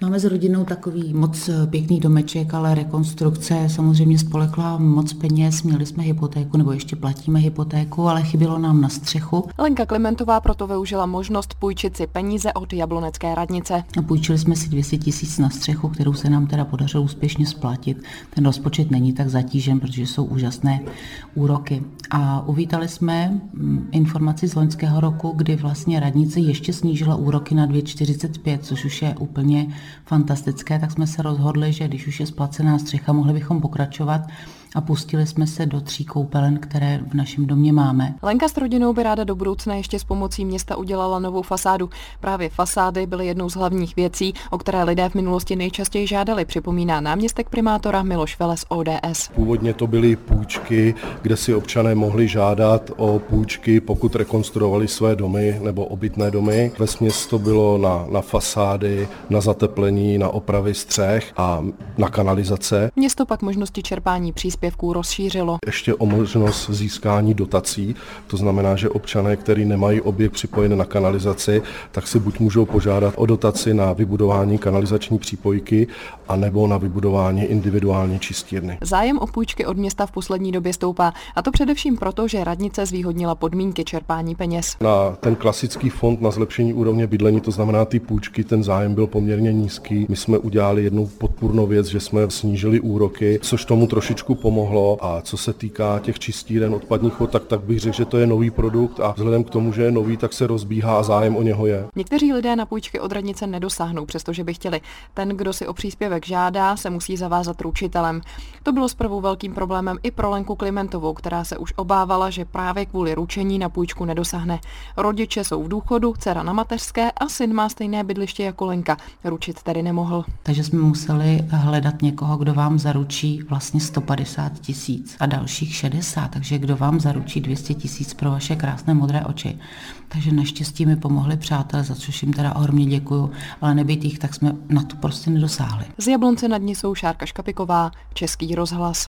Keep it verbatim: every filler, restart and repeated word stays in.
Máme s rodinou takový moc pěkný domeček, ale rekonstrukce samozřejmě spolekla moc peněz. Měli jsme hypotéku, nebo ještě platíme hypotéku, ale chybělo nám na střechu. Lenka Klimentová proto využila možnost půjčit si peníze od Jablonecké radnice. A půjčili jsme si dvě stě tisíc na střechu, kterou se nám teda podařilo úspěšně splatit. Ten rozpočet není tak zatížen, protože jsou úžasné úroky. A uvítali jsme informaci z loňského roku, kdy vlastně radnice ještě snížila úroky na dvě celá čtyřicet pět, což už je úplně fantastické, tak jsme se rozhodli, že když už je splacená střecha, mohli bychom pokračovat a pustili jsme se do tří koupelen, které v našem domě máme. Lenka s rodinou by ráda do budoucna ještě s pomocí města udělala novou fasádu. Právě fasády byly jednou z hlavních věcí, o které lidé v minulosti nejčastěji žádali, připomíná náměstek primátora Miloš Vele z O D S. Původně to byly půjčky, kde si občané mohli žádat o půjčky, pokud rekonstruovali své domy nebo obytné domy. Vesměs to bylo na, na fasády, na zateplení, na opravy střech a na kanalizace. Město pak možnosti čerpání příspěvků rozšířilo. Ještě o možnost získání dotací, to znamená, že občané, kteří nemají objekt připojený na kanalizaci, tak si buď můžou požádat o dotaci na vybudování kanalizační přípojky, anebo na vybudování individuální čistírny. Zájem o půjčky od města v poslední době stoupá, a to především proto, že radnice zvýhodnila podmínky čerpání peněz. Na ten klasický fond na zlepšení úrovně bydlení, to znamená ty půjčky, ten zájem byl poměrně nízký. My jsme udělali jednu podpůrnou věc, že jsme snížili úroky, což tomu trošičku pomohlo. A co se týká těch čistíren odpadních vod, tak, tak bych řekl, že to je nový produkt a vzhledem k tomu, že je nový, tak se rozbíhá a zájem o něho je. Někteří lidé na půjčky od radnice nedosáhnou, přestože by chtěli. Ten, kdo si o příspěvek žádá, se musí zavázat ručitelem. To bylo zprvu velkým problémem i pro Lenku Klimentovou, která se už obávala, že právě kvůli ručení na půjčku nedosáhne. Rodiče jsou v důchodu, dcera na mateřské a syn má stejné bydliště jako Lenka. Ručit tedy nemohl. Takže jsme museli hledat někoho, kdo vám zaručí vlastně sto padesát tisíc a dalších šedesát, takže kdo vám zaručí dvě stě tisíc pro vaše krásné modré oči. Takže naštěstí mi pomohli přátelé, za což jim teda ohromně děkuju, ale nebýt jich, tak jsme na to prostě nedosáhli. Z Jablonce nad Nisou Šárka Škapiková, Český rozhlas.